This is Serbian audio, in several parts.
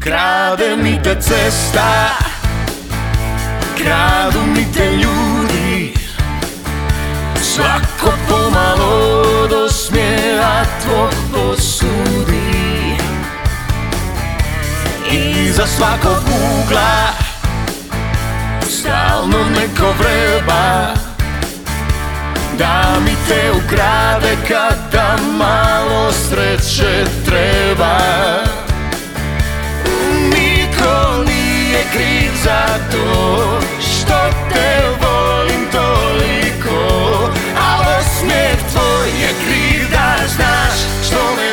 Krade mi te cesta, kradu mi te ljudi, svako pomalo do smjeha tvog posudi. Iza svakog ugla stalno neko vreba da mi te ukrade kada malo sreće treba. Niko nije kriv za to što te volim toliko, a osmijeh tvoj je kriv da znaš što me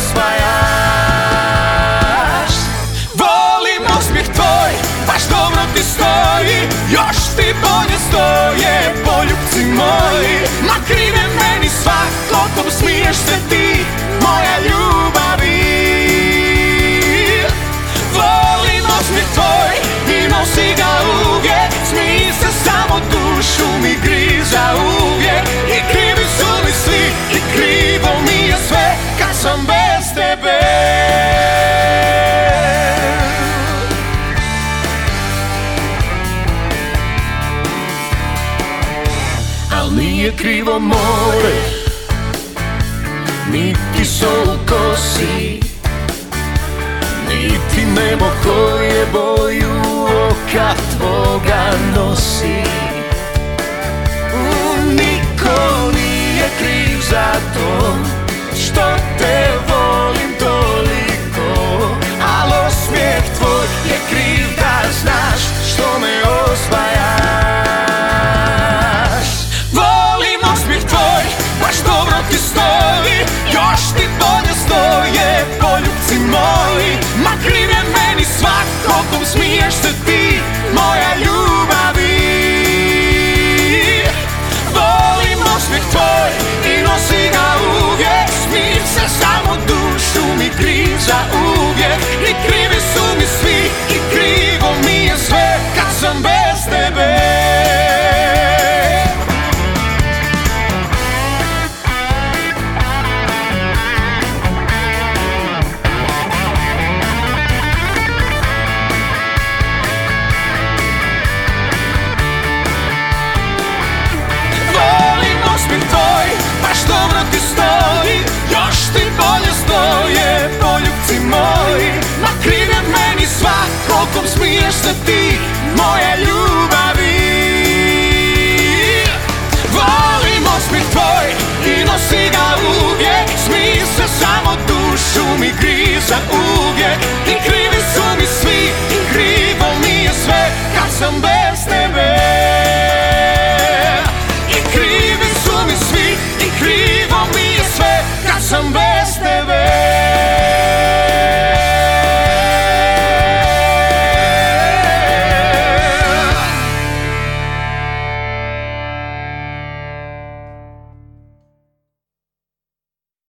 osvajaš. Volim osmijeh tvoj, baš dobro ti stoji, još ti bolje stoje poljupci moji. Ma kriv je meni svako kom smiješ se ti, moja ljubavi. Volim osmijeh tvoj i nosi ga uvijek, smij se samo dušu mi griza uvijek. I krivi su mi svi i krivo mi je sve kad sam bez tebe. Al nije krivo more, niti sol u kosi, niti nebo koje boju oka tvoga nosi. Niko nije kriv za to što te volim toliko, al osmijeh tvoj je kriv da znaš što me osvajaš. Volim osmijeh tvoj, baš dobro ti stoji, još ti bolje stoje poljupci moji. Ma kriv je meni svako kom smiješ se ti, moja ljubavi. Volim osmijeh tvoj i nosi ga uvijek, smij se samo dušu mi griza uvijek. I krivi su mi svi i krivo mi je sve kad sam bez tebe. Baš dobro ti stoji, još ti bolje stoje poljupci moji. Ma kriv je meni svako kom smiješ se ti, moja ljubavi. Volim osmijeh tvoj i nosi ga uvijek, smij se samo dušu mi griza uvijek. I krivi su mi svi i krivo mi je sve kad sam bez tebe. I krivi su mi svi i krivo mi je sve kad sam bez tebe.